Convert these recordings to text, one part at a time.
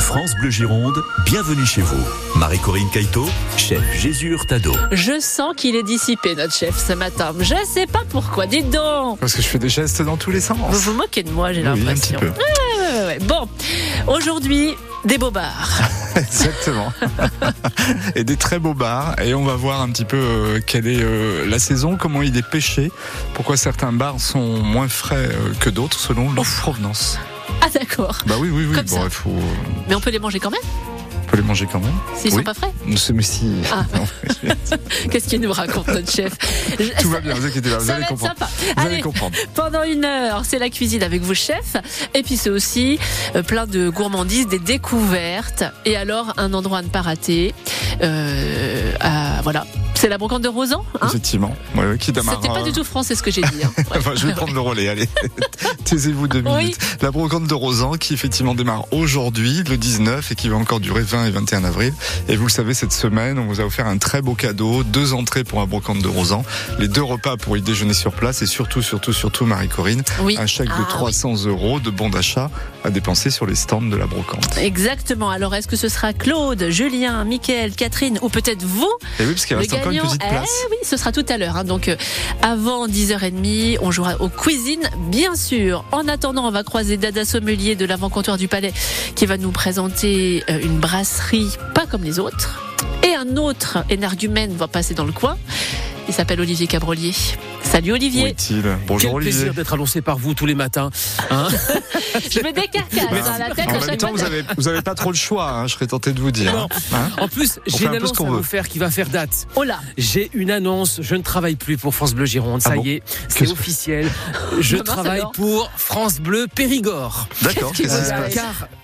France Bleu Gironde, bienvenue chez vous. Marie-Corinne Caïto, chef Jésus Hurtado. Je sens qu'il est dissipé, notre chef, ce matin. Je ne sais pas pourquoi, dites donc. Parce que je fais des gestes dans tous les sens. Vous vous moquez de moi, j'ai l'impression. Un petit peu. Ouais. Bon, aujourd'hui, des bobards. Exactement. Et des très beaux bars. Et on va voir un petit peu quelle est la saison, comment il est pêché, pourquoi certains bars sont moins frais que d'autres selon leur provenance. Ah d'accord. Bah oui. Comme ça. Il faut... Mais on peut les manger quand même ? On peut les manger quand même. S'ils sont pas frais ? Mais si. Ah. Qu'est-ce qu'il nous raconte, notre chef ? Tout va bien, vous inquiétez pas, vous allez comprendre. Vous allez comprendre. Pendant 1 heure, c'est la cuisine avec vous, chef. Et puis c'est aussi plein de gourmandises, des découvertes. Et alors, un endroit à ne pas rater. Voilà. C'est la brocante de Rozan, hein ? Effectivement. Ouais, qui démarre. C'était pas du tout français ce que j'ai dit. Hein. Ouais. Enfin, je vais prendre le relais, allez. Taisez-vous 2 minutes. Oui. La brocante de Rozan qui effectivement démarre aujourd'hui, le 19, et qui va encore durer 20 et 21 avril. Et vous le savez, cette semaine, on vous a offert un très beau cadeau, 2 entrées pour la brocante de Rozan, les 2 repas pour y déjeuner sur place, et surtout, Marie-Corinne, un chèque de 300 € de bon d'achat à dépenser sur les stands de la brocante. Exactement. Alors, est-ce que ce sera Claude, Julien, Mickaël, Catherine, ou peut-être vous ? Et oui, parce qu'il reste encore une petite place. Oui, ce sera tout à l'heure. Hein. Donc, avant 10h30, on jouera aux cuisines, bien sûr. En attendant, on va croiser Dada Sommelier de l'avant-comptoir du Palais qui va nous présenter une brasserie pas comme les autres. Et un autre énergumène va passer dans le coin. Il s'appelle Olivier Cabrolier. Salut Olivier. Où est-il ? Bonjour Quel Olivier. plaisir d'être annoncé par vous tous les matins. Hein. Je me décarcasse à la tête en à même chaque temps, fois. vous avez pas trop le choix, hein, je serais tenté de vous dire. Non. Hein, En plus, j'ai une annonce à vous faire qui va faire date. Oh là. J'ai une annonce, je ne travaille plus pour France Bleu Gironde, ça y est, c'est officiel. Je travaille pour France Bleu Périgord. D'accord, qu'est-ce qui se passe ?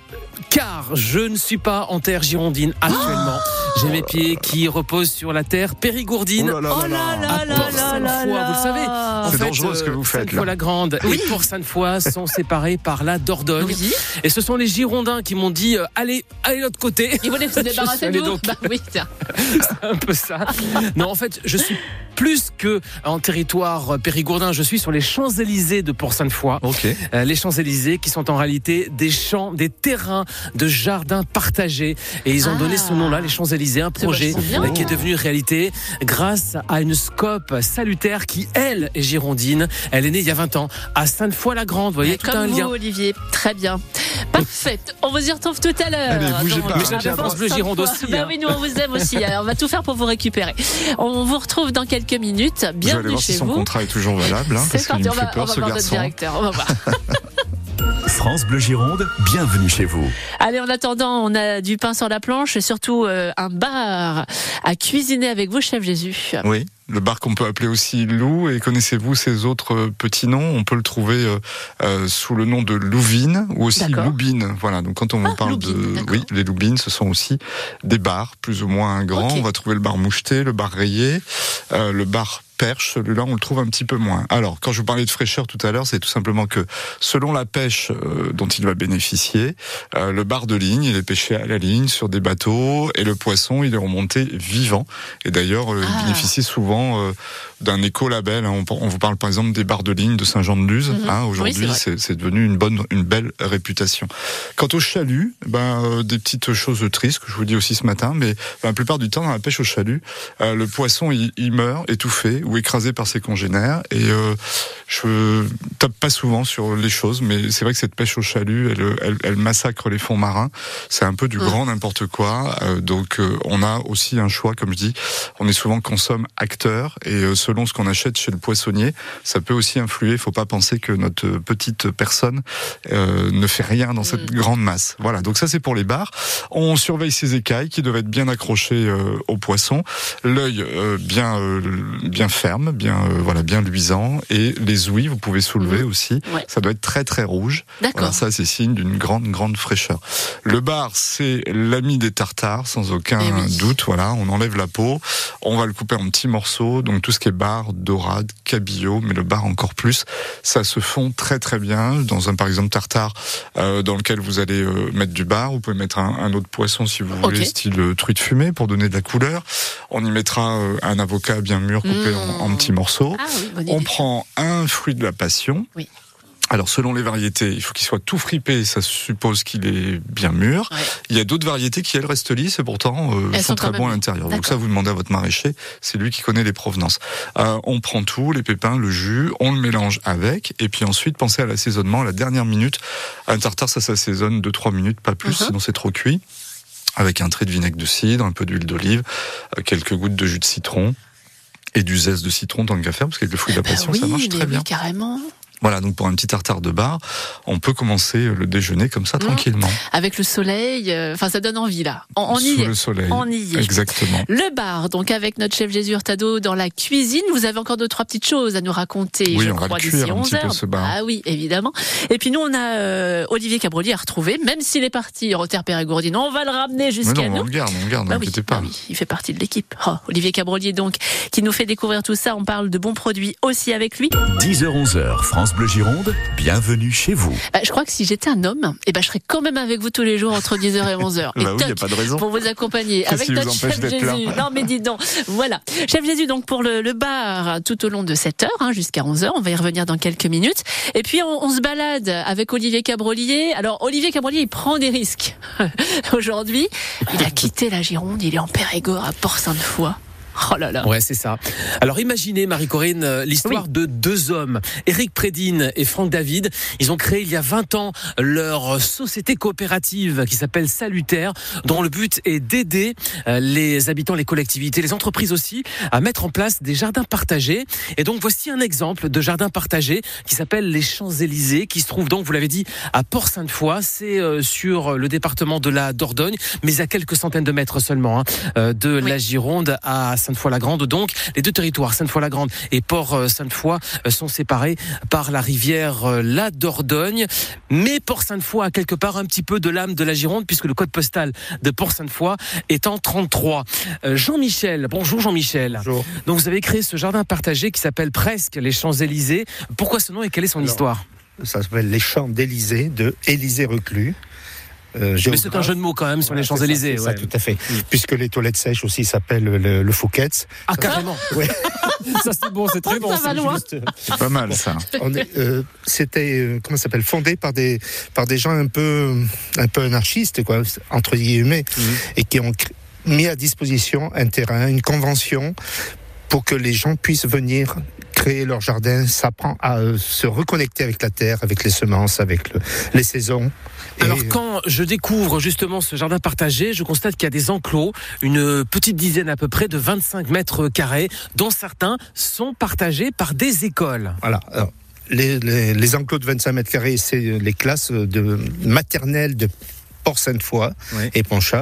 Car je ne suis pas en terre girondine actuellement. J'ai mes pieds qui reposent sur la terre périgourdine. Oh là là là Port-Sainte-Foy, vous le savez. En C'est fait, dangereux ce que vous faites là. Sainte-Foy-la-Grande et Port-Sainte-Foy sont séparés par la Dordogne. Oui. Et ce sont les Girondins qui m'ont dit allez de l'autre côté. Ils voulaient se débarrasser de vous. Bah oui, tiens. C'est un peu ça. Non, en fait, je suis plus que en territoire périgourdin. Je suis sur les Champs-Élysées de Port-Sainte-Foy. Ok. Les Champs-Élysées qui sont en réalité des champs, des terrains de jardins partagés. Et ils ont donné ce nom-là, les Champs-Élysées, un projet qui est devenu réalité grâce à une scope salutaire qui, elle, est girondine. Elle est née il y a 20 ans à Sainte-Foy-la-Grande. Vous voyez, tout comme un vous, lien. Olivier. Très bien. Parfait. On vous y retrouve tout à l'heure. Allez, bougez pas. Mais j'aime France Bleu Gironde aussi. Ben oui, nous on vous aime aussi. Alors, on va tout faire pour vous récupérer. On vous retrouve dans quelques minutes. Vous allez Bienvenue voir chez si son vous. contrat est toujours valable, hein, C'est parce qu'il parti. me On fait va peur ce voir notre garçon. directeur. On va voir. France Bleu Gironde, bienvenue chez vous. Allez, en attendant, on a du pain sur la planche et surtout un bar à cuisiner avec vous, chef Jésus. Oui, le bar qu'on peut appeler aussi Lou. Et connaissez-vous ces autres petits noms ? On peut le trouver sous le nom de Louvine ou aussi Loubine. Voilà, donc quand on vous parle Loubine, oui, les Loubines, ce sont aussi des bars plus ou moins grands. Okay. On va trouver le bar Moucheté, le bar Rayé, le bar Perche, celui-là on le trouve un petit peu moins. Alors, quand je vous parlais de fraîcheur tout à l'heure, c'est tout simplement que selon la pêche dont il va bénéficier, le bar de ligne, il est pêché à la ligne sur des bateaux et le poisson, il est remonté vivant. Et d'ailleurs, il bénéficie souvent d'un écolabel. Hein. On vous parle par exemple des bars de ligne de Saint-Jean-de-Luz. Hein. Aujourd'hui, oui, c'est devenu une belle réputation. Quant au chalut, des petites choses tristes que je vous dis aussi ce matin, mais la plupart du temps dans la pêche au chalut, le poisson il meurt étouffé ou écrasé par ses congénères. Et je tape pas souvent sur les choses, mais c'est vrai que cette pêche au chalut, elle massacre les fonds marins. C'est un peu du grand n'importe quoi. Donc on a aussi un choix, comme je dis. On est souvent consomme-acteur et selon ce qu'on achète chez le poissonnier, ça peut aussi influer. Il faut pas penser que notre petite personne ne fait rien dans cette grande masse. Voilà, donc ça c'est pour les bars. On surveille ces écailles qui doivent être bien accrochées au poisson. L'œil bien ferme, bien luisant. Et les ouïes, vous pouvez soulever aussi. Ouais. Ça doit être très très rouge. D'accord. Voilà, ça c'est signe d'une grande fraîcheur. Le bar, c'est l'ami des tartares, sans aucun doute. Voilà, on enlève la peau, on va le couper en petits morceaux. Donc tout ce qui est bar, dorade, cabillaud, mais le bar encore plus, ça se fond très très bien dans un par exemple tartare dans lequel vous allez mettre du bar. Vous pouvez mettre un autre poisson si vous voulez, style truite fumée pour donner de la couleur. On y mettra un avocat bien mûr coupé en petits morceaux. Ah, oui, on prend un fruit de la passion. Oui. Alors, selon les variétés, il faut qu'il soit tout fripé, ça suppose qu'il est bien mûr. Ouais. Il y a d'autres variétés qui, elles, restent lisses et pourtant sont très bons à l'intérieur. D'accord. Donc ça, vous demandez à votre maraîcher, c'est lui qui connaît les provenances. On prend tout, les pépins, le jus, on le mélange avec, et puis ensuite, pensez à l'assaisonnement, à la dernière minute. Un tartare, ça s'assaisonne 2-3 minutes, pas plus, sinon c'est trop cuit. Avec un trait de vinaigre de cidre, un peu d'huile d'olive, quelques gouttes de jus de citron, et du zeste de citron tant qu'à faire, parce qu'avec le fruit de la passion, ça marche très bien. Oui, carrément. Voilà, donc pour un petit tartare de bar, on peut commencer le déjeuner comme ça, tranquillement. Avec le soleil, ça donne envie, là. On y Sous est. le soleil. On y est. Exactement. Le bar, donc avec notre chef Jésus Hurtado dans la cuisine. Vous avez encore 2-3 petites choses à nous raconter, oui, je on crois, va le d'ici cuire un 11 petit heures. peu, ce bar. Ah oui, évidemment. Et puis nous, on a Olivier Cabrolier à retrouver, même s'il est parti en terre Périgordine. On va le ramener jusqu'à nous. On le garde, n'inquiétez pas. Oui, il fait partie de l'équipe. Olivier Cabrolier, donc, qui nous fait découvrir tout ça. On parle de bons produits aussi avec lui. 10h-11h, France Bleu Gironde. Bienvenue chez vous. Je crois que si j'étais un homme, je serais quand même avec vous tous les jours entre 10h et 11h. Oui, il n'y a pas de raison. Pour vous accompagner avec notre chef Jésus. Non, mais dis donc. Voilà. Chef Jésus, donc, pour le bar, tout au long de cette heure, jusqu'à 11h. On va y revenir dans quelques minutes. Et puis, on se balade avec Olivier Cabrolier. Alors, Olivier Cabrolier, il prend des risques. Aujourd'hui, il a quitté la Gironde. Il est en Périgord, à Port-Sainte-Foy. Oh là là. Ouais, c'est ça. Alors imaginez, Marie-Corinne, l'histoire de deux hommes, Éric Prédine et Franck David. Ils ont créé il y a 20 ans leur société coopérative qui s'appelle Salutaire, dont le but est d'aider les habitants, les collectivités, les entreprises aussi, à mettre en place des jardins partagés. Et donc voici un exemple de jardin partagé qui s'appelle les Champs-Élysées, qui se trouve donc, vous l'avez dit, à Port-Sainte-Foy. C'est sur le département de la Dordogne, mais à quelques centaines de mètres seulement de la Gironde à Sainte-Foy-la-Grande. Donc, les deux territoires, Sainte-Foy-la-Grande et Port-Sainte-Foy, sont séparés par la rivière la Dordogne. Mais Port-Sainte-Foy a quelque part un petit peu de l'âme de la Gironde, puisque le code postal de Port-Sainte-Foy est en 33. Jean-Michel, bonjour Jean-Michel. Bonjour. Donc, vous avez créé ce jardin partagé qui s'appelle presque les Champs-Élysées. Pourquoi ce nom et quelle est son histoire ? Ça s'appelle les Champs-d'Élysées de Élysée Reclus. Mais c'est un jeu de mots quand même sur les Champs-Élysées. Ça, tout à fait. Puisque les toilettes sèches aussi s'appellent le Fouquet's. Ah, carrément. Ouais. Ça c'est bon, c'est très bon. Ça va loin. C'est pas mal ça. C'était fondé par des gens un peu anarchistes, quoi, entre guillemets, et qui ont mis à disposition un terrain, une convention pour que les gens puissent venir créer leur jardin. Ça apprend à se reconnecter avec la terre, avec les semences, avec les saisons. Alors quand je découvre justement ce jardin partagé, je constate qu'il y a des enclos, une petite dizaine à peu près de 25 mètres carrés, dont certains sont partagés par des écoles. Voilà. Alors, les enclos de 25 mètres carrés, c'est les classes de maternelle de Port-Sainte-Foy et Ponchat.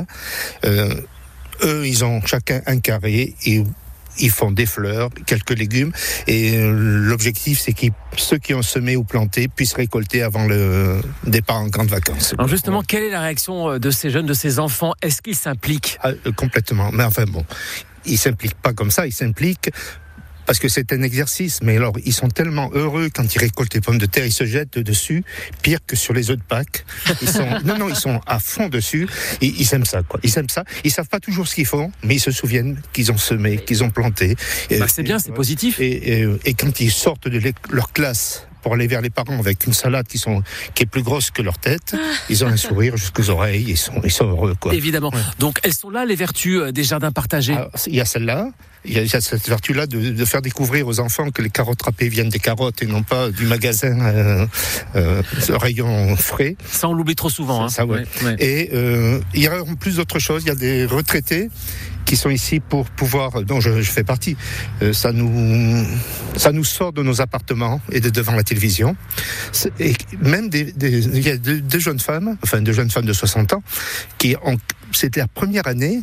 Eux, ils ont chacun un carré et ils font des fleurs, quelques légumes, et l'objectif, c'est que ceux qui ont semé ou planté puissent récolter avant le départ en grandes vacances. Alors justement, quelle est la réaction de ces jeunes, de ces enfants ? Est-ce qu'ils s'impliquent ? Complètement. Mais enfin bon, ils s'impliquent pas comme ça, ils s'impliquent parce que c'est un exercice. Mais alors, ils sont tellement heureux quand ils récoltent les pommes de terre, ils se jettent dessus, pire que sur les œufs de Pâques. Ils sont à fond dessus. Et ils aiment ça, quoi. Ils aiment ça. Ils savent pas toujours ce qu'ils font, mais ils se souviennent qu'ils ont semé, qu'ils ont planté. C'est bien, c'est positif. Et quand ils sortent de leur classe pour aller vers les parents avec une salade qui est plus grosse que leur tête, ils ont un sourire jusqu'aux oreilles, ils sont heureux, quoi. Évidemment. Ouais. Donc elles sont là les vertus des jardins partagés. Alors, il y a celle-là. Il y a cette vertu-là de faire découvrir aux enfants que les carottes râpées viennent des carottes et non pas du magasin rayon frais. Ça, on l'oublie trop souvent. Ça, ouais. Et il y a en plus d'autres choses. Il y a des retraités qui sont ici pour pouvoir, dont je fais partie. Ça nous sort de nos appartements et de devant la télévision. Et même il y a deux jeunes femmes de 60 ans, c'était la première année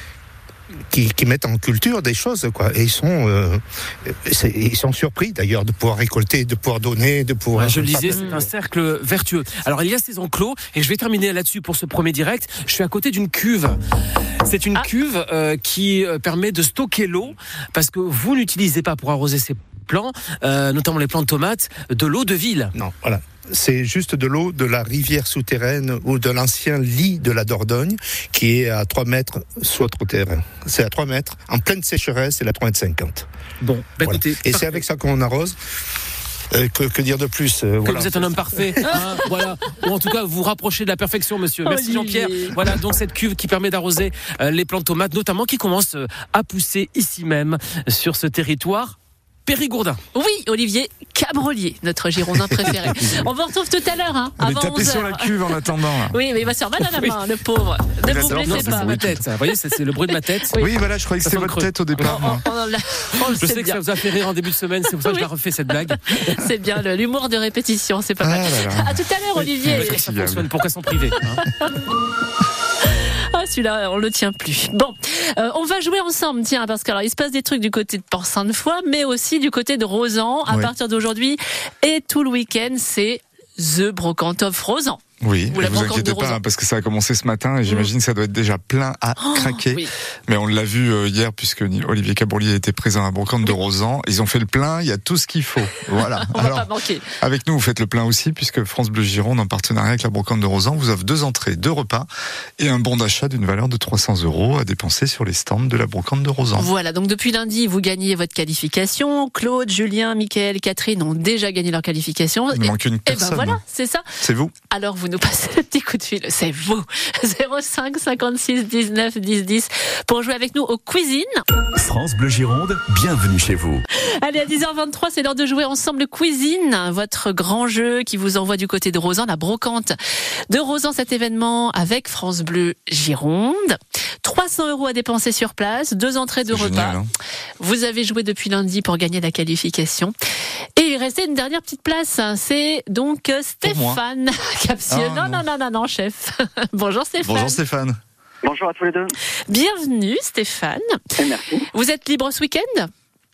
qui mettent en culture des choses, quoi. Et ils sont surpris d'ailleurs de pouvoir récolter, de pouvoir donner, de pouvoir. Je le disais, c'est un cercle vertueux. Alors il y a ces enclos et je vais terminer là-dessus pour ce premier direct. Je suis à côté d'une cuve. C'est une cuve qui permet de stocker l'eau parce que vous n'utilisez pas pour arroser ces plants, notamment les plants de tomates, de l'eau de ville. Non, voilà. C'est juste de l'eau de la rivière souterraine ou de l'ancien lit de la Dordogne qui est à 3 mètres sous notre terrain. C'est à 3 mètres. En pleine sécheresse, c'est à 3,50 mètres. Bon, voilà. écoutez. Et c'est avec ça qu'on arrose. Que dire de plus Que voilà. vous êtes un homme parfait, hein, voilà. Ou en tout cas, vous vous rapprochez de la perfection, monsieur. Merci Olivier. Jean-Pierre. Voilà, donc cette cuve qui permet d'arroser les plantes tomates, notamment qui commencent à pousser ici même, sur ce territoire périgourdin. Oui, Olivier Cabrolier, notre Girondin préféré. On vous retrouve tout à l'heure, hein, On est avant tapé 11h. sur la cuve en attendant. Là. Oui, mais il va se faire mal à la main, le pauvre. Ne vous Non, blessez c'est pas. Ma tête, vous voyez, c'est le bruit de ma tête. Oui, voilà, je croyais que Ça c'était sent votre creux. tête au départ. moi. On le Je sait sais que bien. ça vous a fait rire en début de semaine, c'est pour ça que je Oui. la refais cette blague. C'est bien, l'humour de répétition, c'est pas mal. Ah là là. À tout à l'heure, Olivier. Oui. Ça fonctionne, pourquoi s'en priver, hein? Ah, celui-là, on le tient plus. Bon, on va jouer ensemble, tiens, parce qu'il se passe des trucs du côté de Port-Sainte-Foy, mais aussi du côté de Rozan. À Oui. partir d'aujourd'hui et tout le week-end, c'est The Brocante of Rozan. Oui, Ou et la vous brocante inquiétez de pas, Rozan. parce que ça a commencé ce matin et j'imagine que ça doit être déjà plein à craquer. Oui. Mais on l'a vu hier, puisque Olivier Cabrolier était présent à la brocante de Rozan. Ils ont fait le plein, il y a tout ce qu'il faut. Voilà. On va pas manquer. Avec nous, vous faites le plein aussi, puisque France Bleu Gironde, en partenariat avec la brocante de Rozan, vous offre 2 entrées, 2 repas et un bon d'achat d'une valeur de 300 € à dépenser sur les stands de la brocante de Rozan. Voilà, donc depuis lundi, vous gagnez votre qualification. Claude, Julien, Mickaël, Catherine ont déjà gagné leur qualification. Il ne manque une Et ben personne. voilà, c'est ça. C'est vous. Alors vous nous passez le petit coup de fil, c'est vous. 05 56 19 10 10 pour jouer avec nous au Cuisine. France Bleu Gironde, bienvenue chez vous. Allez, à 10h23, c'est l'heure de jouer ensemble le Cuisine, votre grand jeu qui vous envoie du côté de Rozan, la brocante de Rozan, cet événement avec France Bleu Gironde. 300 € à dépenser sur place, 2 entrées de C'est repas. génial, hein. Vous avez joué depuis lundi pour gagner la qualification. Et il restait une dernière petite place. C'est donc Stéphane Capsieux. Ah, non, chef. Bonjour Stéphane. Bonjour Stéphane. Bonjour à tous les deux. Bienvenue Stéphane. Et merci. Vous êtes libre ce week-end ?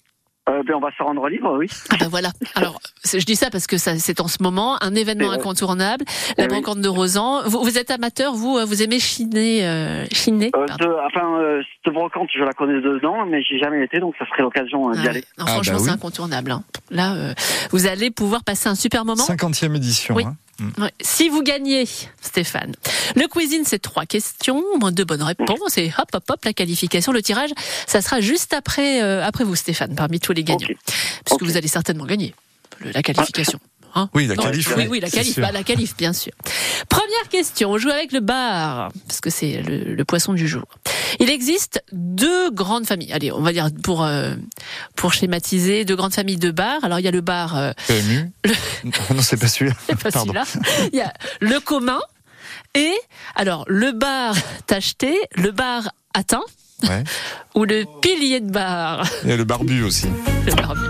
On va se rendre libre, oui. Ah ben voilà. Alors, je dis ça parce que c'est en ce moment un événement incontournable. La oui. brocante de Rozan. Vous êtes amateur, vous aimez chiner pardon. Cette brocante, je la connais de nom, mais j'ai jamais été, donc ça serait l'occasion d'y Ah aller. ouais. Non, franchement, bah oui. c'est incontournable. Hein. Là, vous allez pouvoir passer un super moment. 50e édition. Oui. Hein. Ouais. Si vous gagnez, Stéphane, le Cuisine, c'est 3 questions, au moins 2 bonnes réponses, et hop, la qualification, le tirage, ça sera juste après vous, Stéphane, parmi tous les gagnants. Ok. Puisque Ok. vous allez certainement gagner la qualification. Hein Oui, la Non, qualif. Oui, la c'est qualif, sûr. la qualif, bien sûr. Première question, on joue avec le bar, parce que c'est le poisson du jour. Il existe 2 grandes familles. Allez, on va dire pour schématiser, 2 grandes familles de bars. Alors il y a le bar, PMU. Non, c'est pas celui-là. c'est pas Pardon. celui-là. Il y a le commun et alors le bar tacheté, le bar atteint Ouais. ou le pilier de bar. Il y a le barbu aussi. Le barbu.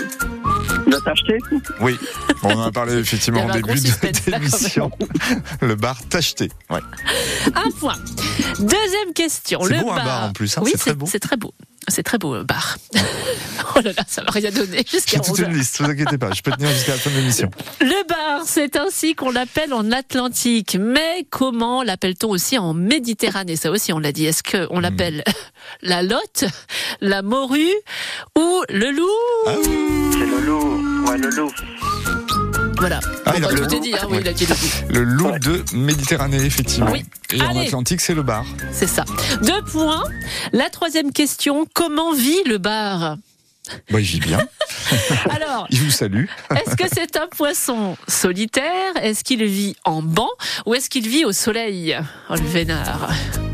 Tu l'as acheté ? Oui. Bon, on en a parlé effectivement Il y en avait un gros début suspense, là, quand d'émission. Le bar tacheté. Ouais. Un point. Deuxième question. C'est Le beau, un bar. bar, en plus, hein, Oui, c'est très beau. C'est très beau. C'est très beau, bar. Oh là là, ça va rien donner jusqu'à J'ai toute 11h. une liste, ne vous inquiétez pas. Je peux tenir jusqu'à la fin de l'émission. Le bar, c'est ainsi qu'on l'appelle en Atlantique. Mais comment l'appelle-t-on aussi en Méditerranée? Ça aussi, on l'a dit. Est-ce qu'on l'appelle la lotte, la morue ou le loup? Ah oui. C'est le loup. Ouais, le loup. Voilà. Ah, Bon, il a bah, le tout est loup. dit, hein, oui, il a dit le loup. Le loup de Méditerranée, effectivement. Oui. Et en Allez. Atlantique, c'est le bar. C'est ça. 2 points. La 3e question, comment vit le bar? Bah, il vit bien. Alors, Il vous salue. est-ce que c'est un poisson solitaire? Est-ce qu'il vit en banc? Ou est-ce qu'il vit au soleil? Oh, le vénard.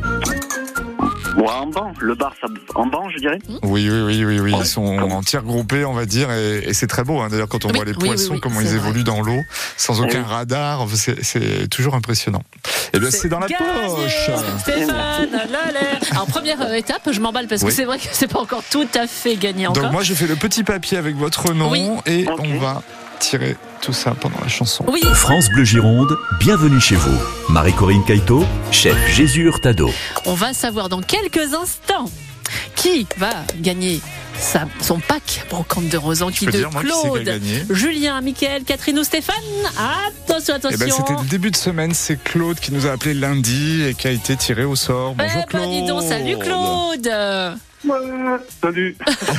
Ouais, en banc. Le bar, ça, en banc, je dirais. Oui. Ils sont en tir groupé, on va dire, et c'est très beau. Hein. D'ailleurs, quand on Oui, voit les oui, poissons, oui, comment c'est ils vrai. évoluent dans l'eau, sans aucun Oui. radar, c'est toujours impressionnant. Et bien, c'est dans la gagné, poche. Stéphane, l'allez. Alors, première étape, je m'emballe parce que Oui. c'est vrai que c'est pas encore tout à fait gagné encore. Donc moi, je fais le petit papier avec votre nom Oui. et Ok. on va tirer tout ça pendant la chanson. Oui, France Bleu Gironde, bienvenue chez vous. Marie-Corinne Caïto, chef Jésus Hurtado. on va savoir dans quelques instants qui va gagner son pack brocante de Rozan, qui peux de dire, moi, qui c'est qui a Claude, gagné Julien, Mickaël, Catherine ou Stéphane. Attention, Eh ben, attention. c'était le début de semaine, c'est Claude qui nous a appelé lundi et qui a été tiré au sort. Bonjour Eh ben, Claude. dis donc, salut Claude. Salut.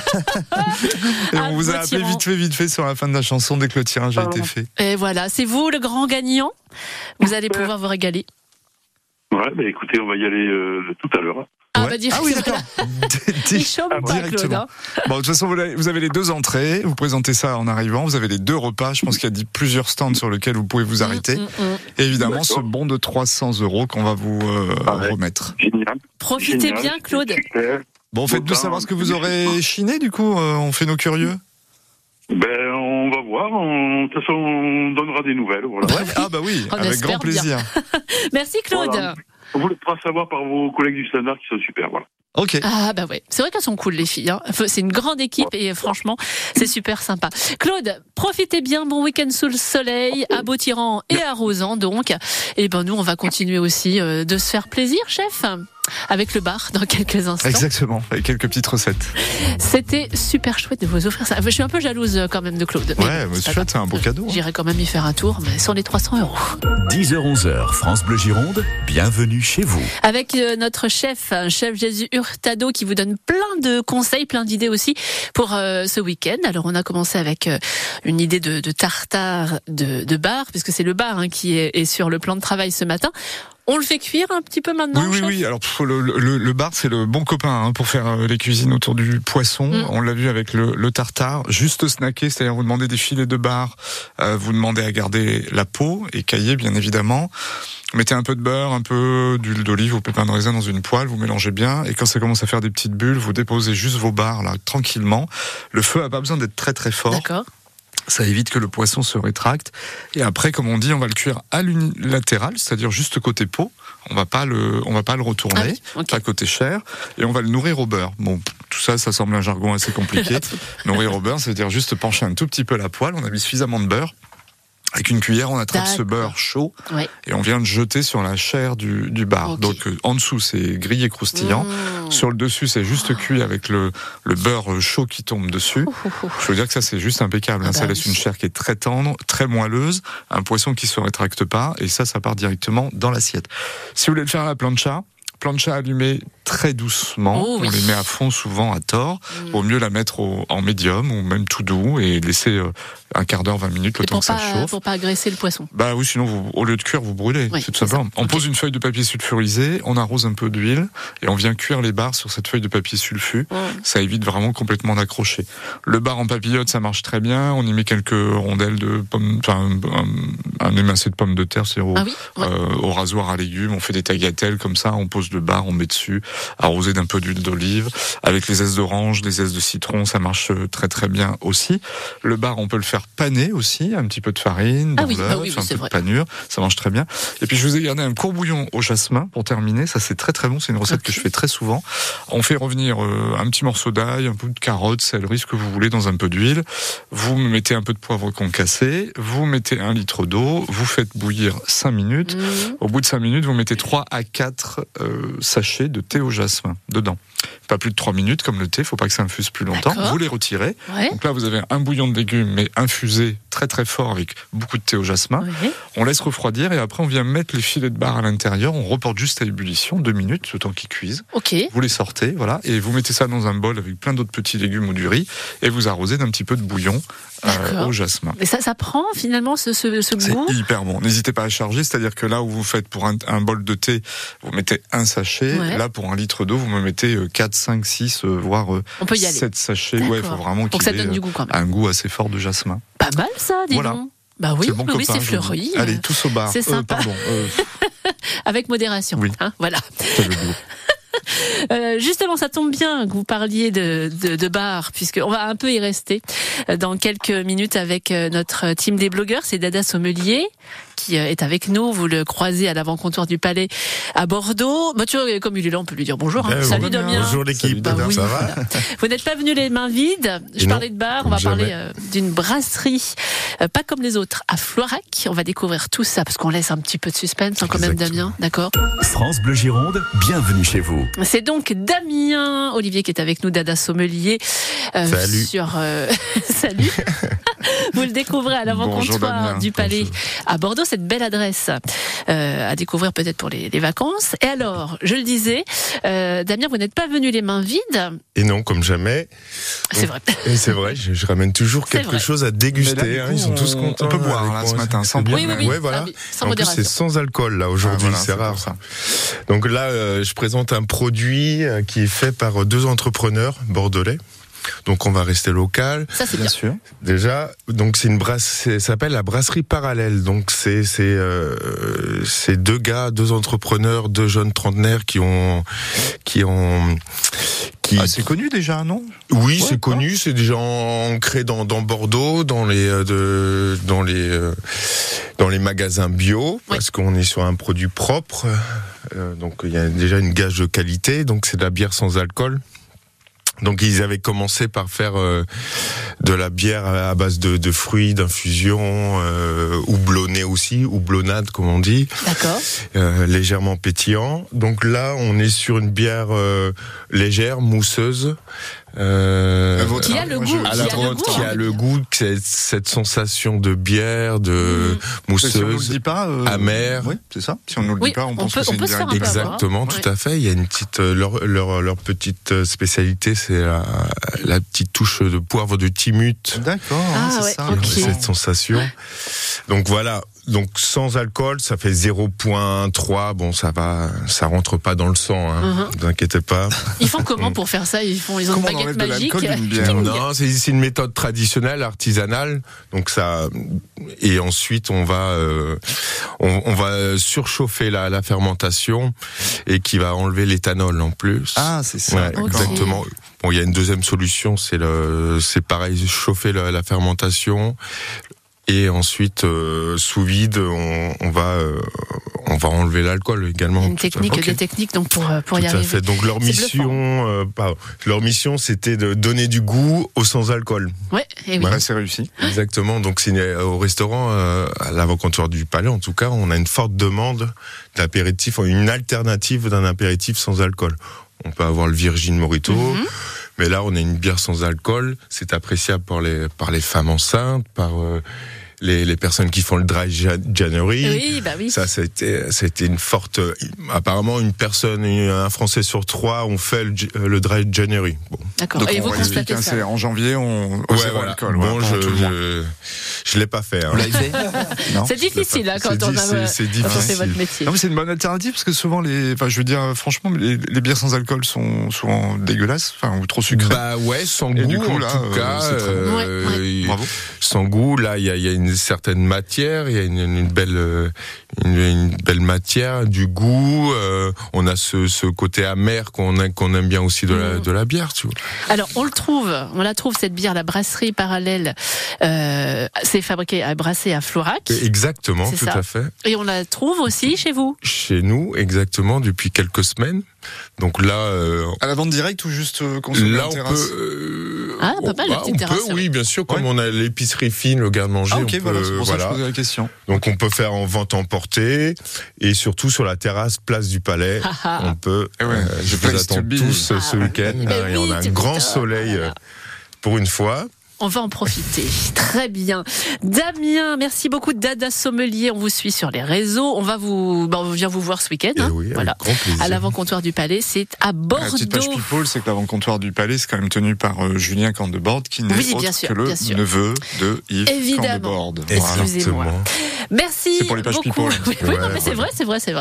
Et Ah, on vous a beau appelé tyran. vite fait sur la fin de la chanson dès que le tirage a été fait. Et voilà, c'est vous le grand gagnant. Vous allez pouvoir vous régaler. Ouais, bah écoutez, on va y aller tout à l'heure. Ah, Ouais. bah, direct, oui, d'accord. Il chôme pas, Claude. Directement. Hein. Bon, de toute façon, vous avez les 2 entrées. Vous présentez ça en arrivant. Vous avez les 2 repas. Je pense qu'il y a plusieurs stands sur lesquels vous pouvez vous arrêter. Et évidemment, ce bon de 300 € qu'on va vous remettre. Génial. Profitez bien, Claude. Super. Bon, faites-nous savoir ce que vous aurez chiné, du coup. On fait nos curieux. Ben, on va voir. De toute façon, on donnera des nouvelles. Voilà. Ouais. Ah bah oui, On avec espère grand plaisir. Merci, Claude. Voilà. On vous le fera savoir par vos collègues du standard qui sont super. Voilà. Ok. Ah bah ouais, c'est vrai qu'elles sont cool les filles. Hein. C'est une grande équipe et franchement, c'est super sympa. Claude, profitez bien, bon week-end sous le soleil, à Beau-Tyran et à Rozan donc. Et ben nous, on va continuer aussi de se faire plaisir, chef, avec le bar dans quelques instants. Exactement, avec quelques petites recettes. C'était super chouette de vous offrir ça. Je suis un peu jalouse quand même de Claude. Ouais, mais c'est chouette, c'est un beau cadeau. J'irai quand même y faire un tour, mais sur les 300 €. 10h-11h, France Bleu Gironde, bienvenue chez vous. Avec notre chef Jésus Hurtado, qui vous donne plein de conseils, plein d'idées aussi pour ce week-end. Alors on a commencé avec une idée de tartare de bar, puisque c'est le bar qui est sur le plan de travail ce matin. On le fait cuire un petit peu maintenant, Oui. chef ? Alors le bar, c'est le bon copain pour faire les cuisines autour du poisson. On l'a vu avec le tartare. Juste snacker, c'est-à-dire vous demandez des filets de bar, vous demandez à garder la peau, écaillée bien évidemment. Mettez un peu de beurre, un peu d'huile d'olive ou pépins de raisin dans une poêle, vous mélangez bien, et quand ça commence à faire des petites bulles, vous déposez juste vos bars là tranquillement. Le feu a pas besoin d'être très très fort. D'accord. Ça évite que le poisson se rétracte. Et après, comme on dit, on va le cuire à l'unilatéral, c'est-à-dire juste côté peau. On va pas le retourner, Ah oui, okay. pas côté chair. Et on va le nourrir au beurre. Bon, tout ça, ça semble un jargon assez compliqué. Nourrir au beurre, ça veut dire juste pencher un tout petit peu la poêle. On a mis suffisamment de beurre. Avec une cuillère, on attrape ce beurre chaud et on vient le jeter sur la chair du bar. Okay. Donc en dessous, c'est grillé croustillant. Sur le dessus, c'est juste cuit avec le beurre chaud qui tombe dessus. Je veux dire que ça, c'est juste impeccable. Ça laisse une chair qui est très tendre, très moelleuse, un poisson qui se rétracte pas, et ça part directement dans l'assiette. Si vous voulez le faire à la plancha allumée très doucement, on les met à fond souvent à tort. Vaut mieux la mettre en médium ou même tout doux et laisser un quart d'heure, 20 minutes le temps que ça chauffe. Pour pas agresser le poisson. Bah oui, sinon au lieu de cuire, vous brûlez. C'est tout simplement. On pose une feuille de papier sulfurisé, on arrose un peu d'huile et on vient cuire les bars sur cette feuille de papier sulfu. Ça évite vraiment complètement d'accrocher. Le bar en papillote, ça marche très bien. On y met quelques rondelles de pommes, un émincé de pommes de terre, c'est au rasoir à légumes. On fait des tagliatelles comme ça, on pose le bar, on met dessus, arrosé d'un peu d'huile d'olive, avec les zestes d'orange, des zestes de citron, ça marche très très bien aussi. Le bar, on peut le faire paner aussi, un petit peu de farine, de l'œuf, un peu de panure, ça mange très bien. Et puis je vous ai gardé un courbouillon au jasmin pour terminer, ça c'est très très bon, c'est une recette que je fais très souvent. On fait revenir un petit morceau d'ail, un peu de carotte, céleri, ce que vous voulez, dans un peu d'huile. Vous mettez un peu de poivre concassé, vous mettez 1 litre d'eau, vous faites bouillir 5 minutes. Au bout de 5 minutes, vous mettez 3 à 4 sachets de thé au jasmin dedans. Pas plus de 3 minutes comme le thé, faut pas que ça infuse plus longtemps. Vous les retirez. Donc là, vous avez un bouillon de légumes, mais infusé très très fort avec beaucoup de thé au jasmin. On laisse refroidir et après on vient mettre les filets de bar à l'intérieur. On reporte juste à ébullition, 2 minutes, le temps qu'ils cuisent. Vous les sortez, voilà, et vous mettez ça dans un bol avec plein d'autres petits légumes ou du riz et vous arrosez d'un petit peu de bouillon au jasmin. Mais ça prend finalement ce goût. C'est hyper bon. N'hésitez pas à charger, c'est-à-dire que là où vous faites pour un bol de thé, vous mettez un sachet. Là, pour 1 litre d'eau, vous me mettez 4, 5, 6, voire 7 sachets. Il faut vraiment qu'il ait un goût assez fort de jasmin. Pas mal ça, dis donc. Bah oui, c'est fleuri. Allez, tous au bar. C'est sympa. Avec modération. Oui. Voilà. C'est le goût. Justement, ça tombe bien que vous parliez de bar, puisqu'on va un peu y rester dans quelques minutes avec notre team des blogueurs. C'est Dada Sommelier qui est avec nous. Vous le croisez à l'avant-comptoir du Palais à Bordeaux. Mathieu, comme il est là, on peut lui dire bonjour. Salut Damien. Bonjour l'équipe, ça va ? Voilà. Vous n'êtes pas venu les mains vides. Je parlais de bar, on va parler d'une brasserie, pas comme les autres, à Floirac. On va découvrir tout ça, parce qu'on laisse un petit peu de suspense quand même, Damien, d'accord ? France Bleu Gironde, bienvenue chez vous. C'est donc Damien Olivier qui est avec nous, Dada Sommelier. Salut. Salut. Vous le découvrez à l'avant-comptoir du Palais à Bordeaux, cette belle adresse à découvrir peut-être pour les vacances. Et alors, je le disais, Damien, vous n'êtes pas venu les mains vides. Et non, comme jamais. C'est vrai. Et c'est vrai, je ramène toujours quelque chose à déguster. Là, ils sont tous contents. On peut boire là, ce matin, sans problème. Oui, ouais, voilà. Sans en modération. plus, c'est sans alcool là aujourd'hui, c'est rare. Ça. Donc là, je présente un produit qui est fait par 2 entrepreneurs bordelais. Donc on va rester local. Ça c'est bien sûr. Déjà, donc c'est une ça s'appelle la brasserie parallèle. Donc c'est 2 gars, 2 entrepreneurs, 2 jeunes trentenaires qui c'est connu déjà, non ? Oui, c'est connu, c'est déjà ancré dans Bordeaux, dans les magasins bio, parce qu'on est sur un produit propre. Donc il y a déjà une gage de qualité, donc c'est de la bière sans alcool. Donc ils avaient commencé par faire de la bière à base de fruits, d'infusion, houblonnée aussi, houblonnade comme on dit. D'accord. Légèrement pétillant. Donc là, on est sur une bière légère, mousseuse. Qui a le goût, qui a le goût, cette sensation de bière, de mousseuse, si on nous le dit pas, amère. Oui, c'est ça. Si on nous le dit pas, on pense que c'est une bière. Exactement, tout à fait. Il y a une petite leur petite spécialité, c'est la petite touche de poivre de Timut. D'accord, c'est ça. Okay. Cette sensation. Donc voilà. Donc sans alcool, ça fait 0,3. Bon, ça va, ça rentre pas dans le sang. Hein. Vous inquiétez pas. Ils font comment pour faire ça ? Ils ont une baguette magique. Non, c'est une méthode traditionnelle, artisanale. Donc ça, et ensuite on va surchauffer la fermentation et qui va enlever l'éthanol en plus. Ah, c'est ça. Ouais, exactement. Bon, il y a une deuxième solution, c'est pareil, chauffer la fermentation. Et ensuite, sous vide, on va enlever l'alcool également. Une technique, des techniques donc pour y arriver. Tout à fait. Donc leur mission, c'était de donner du goût au sans-alcool. Ouais, et oui. Ouais, c'est réussi. Exactement. Donc au restaurant, à l'avant-comptoir du Palais, en tout cas, on a une forte demande d'apéritif, une alternative d'un apéritif sans alcool. On peut avoir le Virgin Morito. Mais là, on a une bière sans alcool. C'est appréciable par les femmes enceintes, par les personnes qui font le dry January. Oui, bah oui. Ça a été une forte. Apparemment, un Français sur 3 ont fait le dry January. Bon. D'accord. Donc et vous constatez ça. C'est en janvier, on zéro alcool. Bon, je l'ai pas fait. Hein. Vous l'avez fait ? Non. C'est difficile quand on fait votre métier. Non, mais c'est une bonne alternative parce que souvent franchement, les bières sans alcool sont souvent dégueulasses, ou trop sucrées. Bah ouais, sans goût. Du coup, en là, tout cas, bravo. Sans goût, là, il y a une certaine matière, il y a une belle matière, du goût. On a ce côté amer qu'on aime bien aussi de la bière, tu vois. Alors on la trouve cette bière, la brasserie parallèle. C'est fabriqué brassé à Florac. Exactement, tout à fait. Et on la trouve aussi chez vous. Chez nous, exactement, depuis quelques semaines. Donc là, à la vente directe ou juste consommer en terrasse. Pas mal la petite terrasse. Oui, bien sûr, comme on a l'épicerie fine, le garde-manger. C'est pour ça que je posais la question. Donc on peut faire en vente emportée et surtout sur la terrasse Place du Palais, on peut. Je vous attends tous ce week-end et on a un grand soleil pour une fois. On va en profiter. Très bien. Damien, merci beaucoup. Dada Sommelier, on vous suit sur les réseaux. On vient vous voir ce week-end. Oui, avec grand plaisir. À l'avant-comptoir du Palais, c'est à Bordeaux. La petite page people, c'est que l'avant-comptoir du Palais, c'est quand même tenu par Julien Candeborde, qui n'est autre que le neveu de Yves Candeborde. Excusez-moi. Merci. C'est pour les pages beaucoup. people. Oui, non, mais c'est vrai.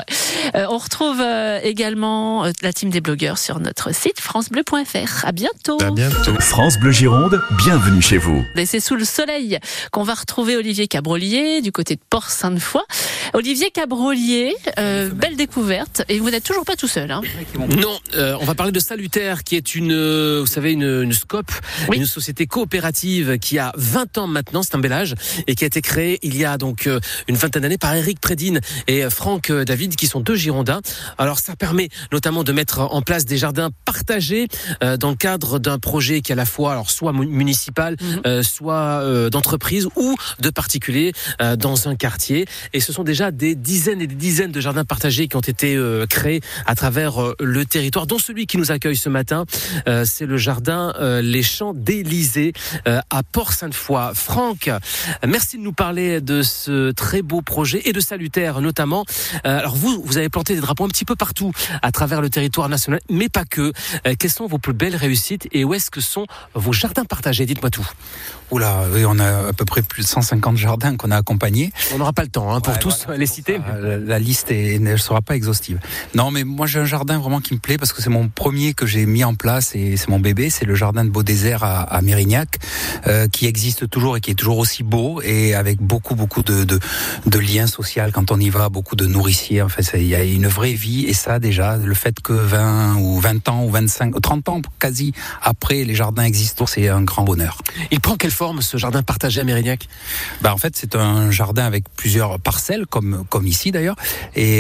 On retrouve également la team des blogueurs sur notre site francebleu.fr. À bientôt. À bientôt. France Bleu Gironde, bienvenue chez vous. Et c'est sous le soleil qu'on va retrouver Olivier Cabrolier du côté de Port-Sainte-Foy. Olivier Cabrolier, belle découverte. Et vous n'êtes toujours pas tout seul. Hein. Non, on va parler de Salutaire, qui est une SCOP, une société coopérative qui a 20 ans maintenant, c'est un bel âge, et qui a été créée il y a donc une vingtaine d'années par Éric Prédine et Franck David, qui sont 2 Girondins. Alors ça permet notamment de mettre en place des jardins partagés dans le cadre d'un projet qui est à la fois soit municipal, soit d'entreprises ou de particuliers dans un quartier. Et ce sont déjà des dizaines et des dizaines de jardins partagés qui ont été créés à travers le territoire, dont celui qui nous accueille ce matin. C'est le jardin Les Champs d'Élysée à Port-Sainte-Foy. Franck, merci de nous parler de ce très beau projet et de Salutaire notamment. Alors vous avez planté des drapeaux un petit peu partout à travers le territoire national, mais pas que. Quelles sont vos plus belles réussites et où est-ce que sont vos jardins partagés? Dites-moi tout. Oula, oui, on a à peu près plus de 150 jardins qu'on a accompagnés. On n'aura pas le temps pour tous les citer. La liste ne sera pas exhaustive. Non, mais moi j'ai un jardin vraiment qui me plaît parce que c'est mon premier que j'ai mis en place et c'est mon bébé. C'est le jardin de Beau-Désert à Mérignac, qui existe toujours et qui est toujours aussi beau et avec beaucoup de liens sociaux quand on y va, beaucoup de nourriciers. En fait, il y a une vraie vie et ça déjà, le fait que 20 ans ou 25, 30 ans quasi après les jardins existent, c'est un grand bonheur. Il prend quelle forme ce jardin partagé à Mérignac? En fait, c'est un jardin avec plusieurs parcelles, comme ici d'ailleurs, et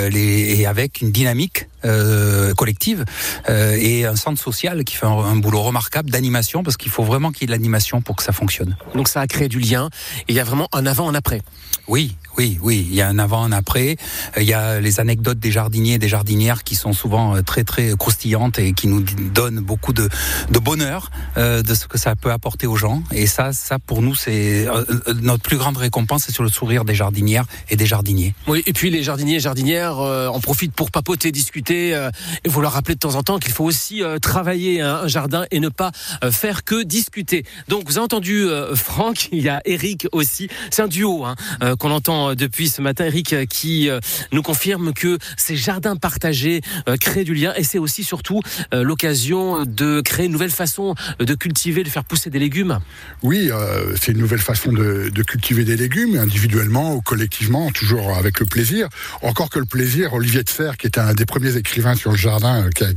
avec une dynamique collective et un centre social qui fait un boulot remarquable d'animation, parce qu'il faut vraiment qu'il y ait de l'animation pour que ça fonctionne. Donc ça a créé du lien, et il y a vraiment un avant, un après. Oui, il y a un avant, un après. Il y a les anecdotes des jardiniers et des jardinières qui sont souvent très très croustillantes et qui nous donnent beaucoup de bonheur de ce que ça peut apporter aux gens. Et ça pour nous, c'est notre plus grande récompense, c'est sur le sourire des jardinières et des jardiniers. Oui, et puis les jardiniers et jardinières en profitent pour papoter, discuter, et vous leur rappeler de temps en temps qu'il faut aussi travailler un jardin et ne pas faire que discuter. Donc vous avez entendu Franck, il y a Eric aussi. C'est un duo qu'on entend depuis ce matin. Eric qui nous confirme que ces jardins partagés créent du lien, et c'est aussi surtout l'occasion de créer une nouvelle façon de cultiver, de faire pousser des légumes. Oui, c'est une nouvelle façon de cultiver des légumes, individuellement ou collectivement, toujours avec le plaisir. Encore que le plaisir, Olivier de Serres, qui était un des premiers écrivains sur le jardin, qui a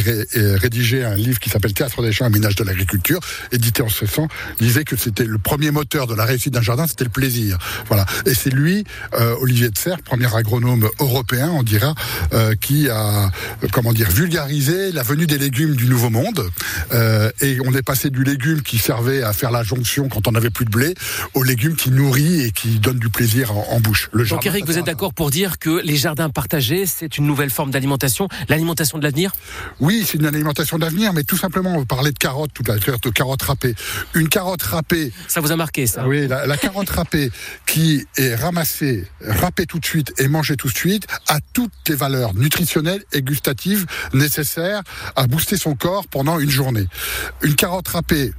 rédigé un livre qui s'appelle Théâtre des champs et ménage de l'agriculture, édité en 1600, disait que c'était le premier moteur de la réussite d'un jardin, c'était le plaisir. Voilà. Et c'est lui, Olivier de Serres, premier agronome européen, on dira, qui a, vulgarisé la venue des légumes du Nouveau Monde. Et on est passé du légume qui servait à faire la jonction quand on n'avait plus de blé, au légume qui nourrit et qui donne du plaisir en bouche. Donc Eric, vous êtes d'accord pour dire que les jardins partagés, c'est une nouvelle forme d'alimentation, l'alimentation de l'avenir? Oui, c'est une alimentation d'avenir, mais tout simplement, on parlait de carottes tout à l'heure, de carottes râpées. Une carotte râpée... Ça vous a marqué, ça? Oui, la carotte râpée qui est ramassée, râpée tout de suite et mangée tout de suite, a toutes les valeurs nutritionnelles et gustatives nécessaires à booster son corps pendant une journée. Une carotte râpée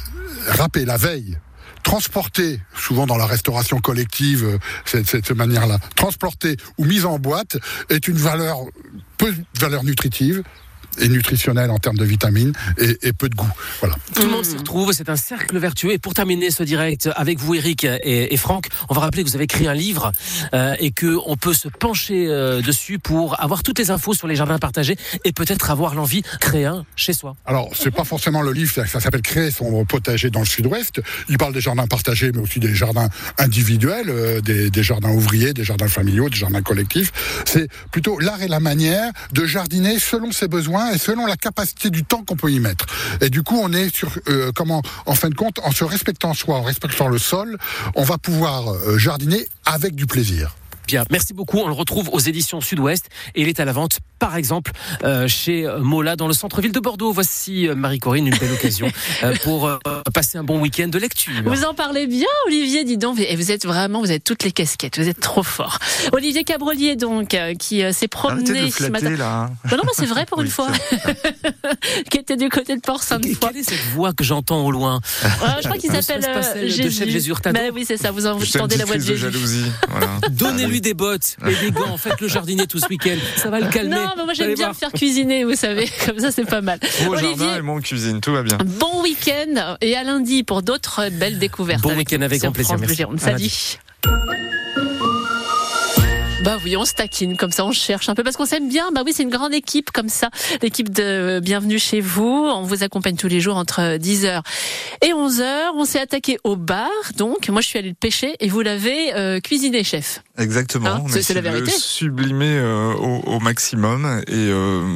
la veille, transportée, souvent dans la restauration collective, cette manière-là, transportée ou mise en boîte, est une valeur, peu de valeur nutritive et nutritionnelle en termes de vitamines et peu de goût. Voilà. Tout le monde s'y retrouve, c'est un cercle vertueux. Et pour terminer ce direct avec vous, Eric et Franck, on va rappeler que vous avez écrit un livre et qu'on peut se pencher dessus pour avoir toutes les infos sur les jardins partagés et peut-être avoir l'envie de créer un chez soi. Alors, c'est pas forcément le livre, ça s'appelle Créer son potager dans le Sud-Ouest. Il parle des jardins partagés, mais aussi des jardins individuels, des jardins ouvriers, des jardins familiaux, des jardins collectifs. C'est plutôt l'art et la manière de jardiner selon ses besoins et selon la capacité du temps qu'on peut y mettre. Et du coup, on est sur en fin de compte, en se respectant soi, en respectant le sol, on va pouvoir jardiner avec du plaisir. Bien, merci beaucoup. On le retrouve aux éditions Sud-Ouest et il est à la vente, par exemple, chez Mola dans le centre-ville de Bordeaux. Voici, Marie-Corinne, une belle occasion pour passer un bon week-end de lecture. Vous en parlez bien, Olivier, dis donc. Et vous avez toutes les casquettes. Vous êtes trop fort. Olivier Cabrolier, donc, qui s'est promené arrêtez de flatter, ce matin. Là. Non, mais c'est vrai pour une fois. Qui était du côté de Port-Sainte-Foy. Quelle est cette voix que j'entends au loin? Je crois qu'il s'appelle Jésus Hurtado. Oui, c'est ça. Vous entendez la voix de Jésus. Jalousie. Voilà. Donnez-lui des bottes et des gants. Faites le jardinier tout ce week-end. Ça va le calmer. Non, mais moi j'aime bien me faire cuisiner, vous savez. Comme ça, c'est pas mal. Mon jardin et mon cuisine, tout va bien. Bon week-end et à lundi pour d'autres belles découvertes. Bon week-end avec grand plaisir. Merci. Salut. Bah oui, on se taquine comme ça, on cherche un peu parce qu'on s'aime bien. Bah oui, c'est une grande équipe comme ça, l'équipe de Bienvenue chez vous. On vous accompagne tous les jours entre 10h et 11h. On s'est attaqué au bar, donc moi je suis allée le pêcher et vous l'avez cuisiné, chef. Exactement, c'est la vérité. Sublimé au maximum et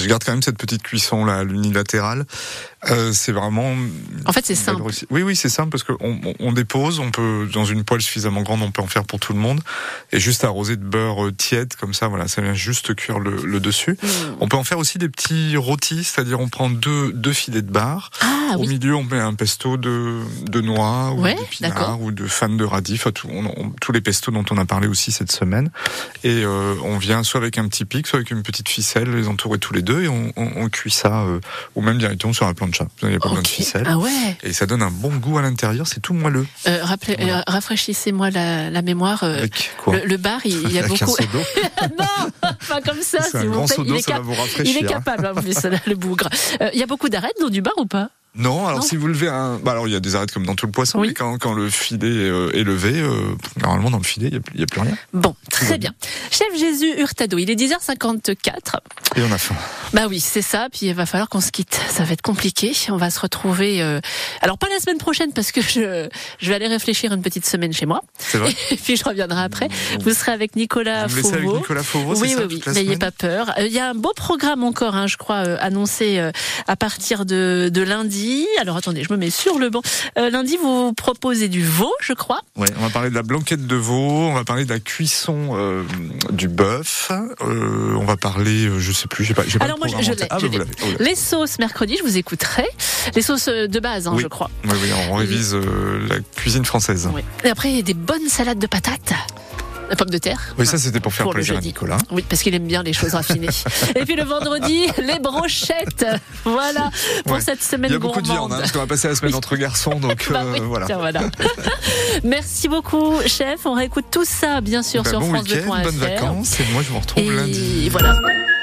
je garde quand même cette petite cuisson là, l'unilatérale. C'est vraiment. En fait, c'est simple. Oui, c'est simple parce qu'on dépose, on peut dans une poêle suffisamment grande, on peut en faire pour tout le monde, et juste arroser de beurre tiède comme ça. Voilà, ça vient juste cuire le dessus. On peut en faire aussi des petits rôtis, c'est-à-dire on prend deux filets de bar. Au milieu, on met un pesto de noix ou d'épinards ou de fan de radis, enfin tous les pestos dont on a parlé aussi cette semaine. Et on vient soit avec un petit pic, soit avec une petite ficelle, les entourer tous les deux, et on cuit ça, ou même directement sur un plancha. Il n'y a pas besoin de ficelle. Ah ouais. Et ça donne un bon goût à l'intérieur, c'est tout moelleux. Rafraîchissez-moi la mémoire. Avec quoi ? Le bar, il y a beaucoup. Un seau d'eau. Non, pas comme ça. C'est un grand seau d'eau, ça va vous rafraîchir. Il est capable, en plus, le bougre. Il y a beaucoup d'arêtes dans du bar ou pas ? Non, alors si vous levez alors il y a des arêtes comme dans tout le poisson, mais quand le filet est levé, normalement dans le filet, il n'y a plus rien. Bon, très bien. Chef Jésus Hurtado, il est 10h54. Et on a faim. Bah oui, c'est ça, puis il va falloir qu'on se quitte. Ça va être compliqué. On va se retrouver, alors pas la semaine prochaine, parce que je vais aller réfléchir une petite semaine chez moi. C'est vrai. Et puis je reviendrai après. Vous serez avec Nicolas Fauveau. Vous me laissez avec Nicolas Fauveau, oui, c'est ça, oui, n'ayez pas peur. Il y a un beau programme encore, je crois, annoncé à partir de lundi. Alors attendez, je me mets sur le banc. Lundi, vous proposez du veau, je crois. Oui, on va parler de la blanquette de veau, on va parler de la cuisson du bœuf, on va parler, je sais plus, j'ai pas alors moi, je l'ai. Les sauces, mercredi, je vous écouterai. Les sauces de base, je crois. Oui, on révise la cuisine française. Oui. Et après, il y a des bonnes salades de patates. La pomme de terre. Oui, ça c'était pour faire plaisir à Nicolas. Oui, parce qu'il aime bien les choses raffinées. Et puis le vendredi, les brochettes. Voilà, pour cette semaine gourmande. Il y a beaucoup de viande, parce qu'on va passer la semaine entre garçons, donc voilà. Tiens, voilà. Merci beaucoup, chef. On réécoute tout ça, bien sûr, sur France2.fr. Bonnes vacances, et moi je vous retrouve lundi. Voilà.